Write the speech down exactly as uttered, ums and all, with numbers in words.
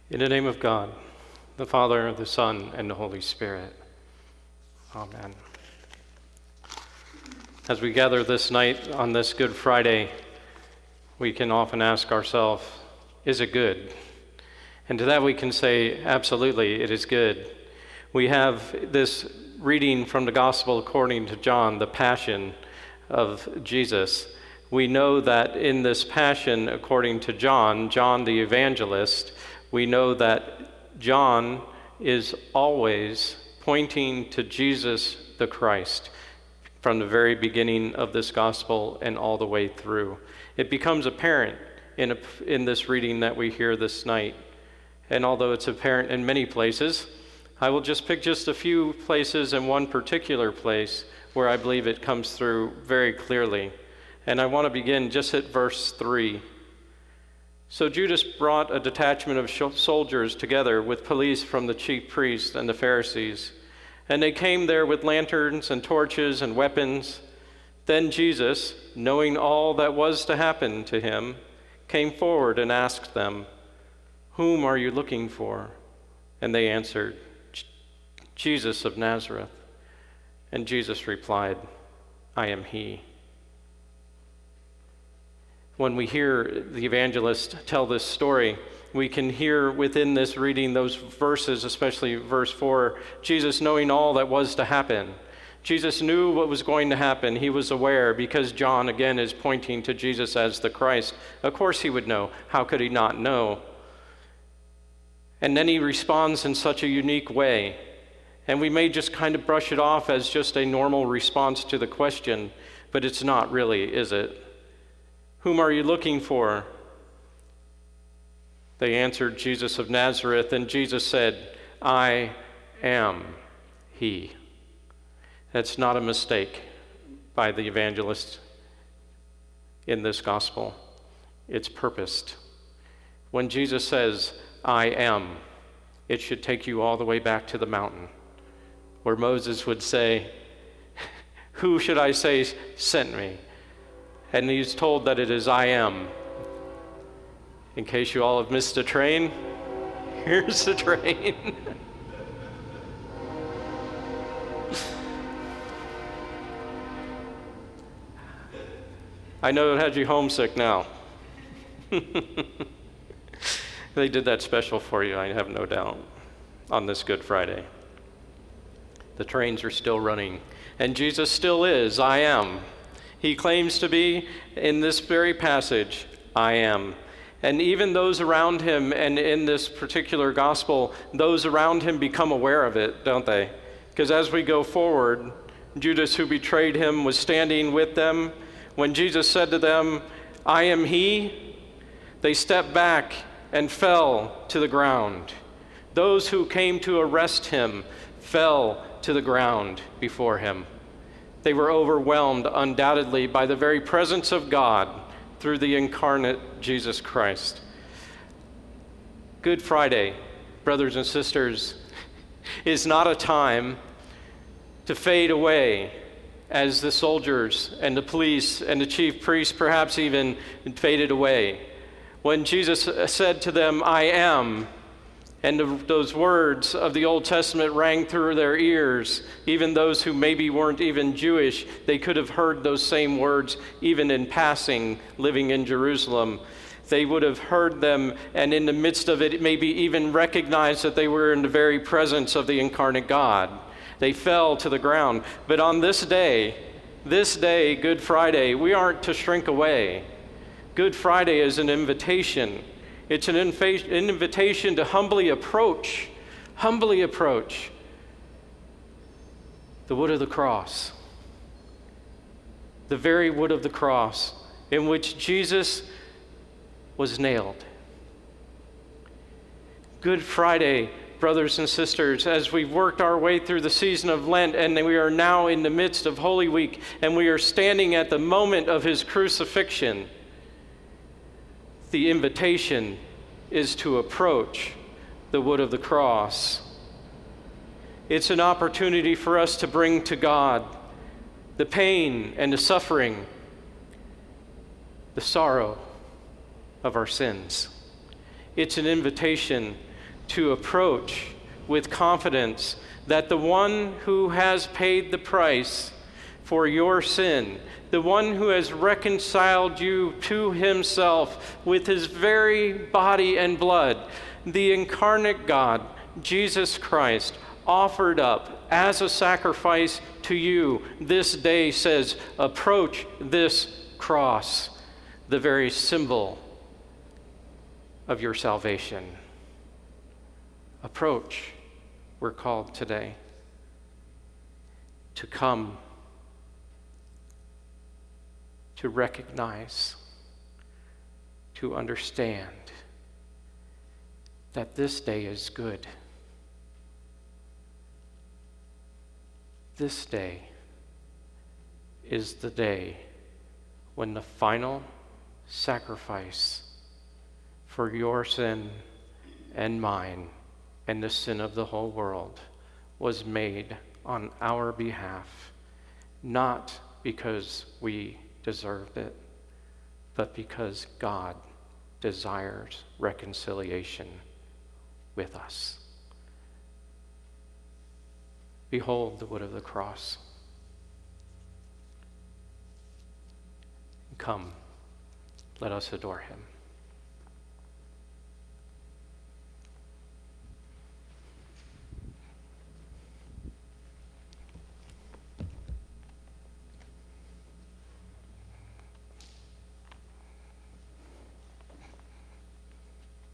In the name of God, the Father, the Son, and the Holy Spirit. Amen. As we gather this night on this Good Friday, we can often ask ourselves, is it good? And to that we can say, absolutely, it is good. We have this reading from the Gospel according to John, the Passion of Jesus. We know that in this Passion, according to John, John the Evangelist, we know that John is always pointing to Jesus the Christ from the very beginning of this gospel and all the way through. It becomes apparent in, a, in this reading that we hear this night. And although it's apparent in many places, I will just pick just a few places and one particular place where I believe it comes through very clearly. And I want to begin just at verse three. So Judas brought a detachment of soldiers together with police from the chief priests and the Pharisees, and they came there with lanterns and torches and weapons. Then Jesus, knowing all that was to happen to him, came forward and asked them, "Whom are you looking for?" And they answered, "Jesus of Nazareth." And Jesus replied, "I am he." When we hear the evangelist tell this story, we can hear within this reading those verses, especially verse four, Jesus knowing all that was to happen. Jesus knew what was going to happen. He was aware because John, again, is pointing to Jesus as the Christ. Of course he would know. How could he not know? And then he responds in such a unique way. And we may just kind of brush it off as just a normal response to the question, but it's not really, is it? "Whom are you looking for?" They answered, "Jesus of Nazareth." And Jesus said, "I am he." That's not a mistake by the evangelist in this gospel. It's purposed. When Jesus says, "I am," it should take you all the way back to the mountain, where Moses would say, "Who should I say sent me?" And he's told that it is "I am." In case you all have missed a train, here's the train. I know it had you homesick now. They did that special for you, I have no doubt, on this Good Friday. The trains are still running, and Jesus still is "I am." He claims to be, in this very passage, "I am." And even those around him, and in this particular gospel, those around him become aware of it, don't they? Because as we go forward, Judas, who betrayed him, was standing with them. When Jesus said to them, "I am he," they stepped back and fell to the ground. Those who came to arrest him fell to the ground before him. They were overwhelmed, undoubtedly, by the very presence of God through the incarnate Jesus Christ. Good Friday, brothers and sisters, is not a time to fade away as the soldiers and the police and the chief priests perhaps even faded away. When Jesus said to them, "I am," and the, those words of the Old Testament rang through their ears. Even those who maybe weren't even Jewish, they could have heard those same words even in passing, living in Jerusalem. They would have heard them, and in the midst of it, maybe even recognized that they were in the very presence of the incarnate God. They fell to the ground. But on this day, this day, Good Friday, we aren't to shrink away. Good Friday is an invitation. It's an invitation to humbly approach, humbly approach the wood of the cross, the very wood of the cross in which Jesus was nailed. Good Friday, brothers and sisters, as we've worked our way through the season of Lent, and we are now in the midst of Holy Week, and we are standing at the moment of his crucifixion. The invitation is to approach the wood of the cross. It's an opportunity for us to bring to God the pain and the suffering, the sorrow of our sins. It's an invitation to approach with confidence that the one who has paid the price for your sin, the one who has reconciled you to himself with his very body and blood, the incarnate God, Jesus Christ, offered up as a sacrifice to you this day, says, approach this cross, the very symbol of your salvation. Approach, we're called today to come, to recognize, to understand that this day is good. This day is the day when the final sacrifice for your sin and mine and the sin of the whole world was made on our behalf, not because we deserved it, but because God desires reconciliation with us. Behold the wood of the cross. Come, let us adore him.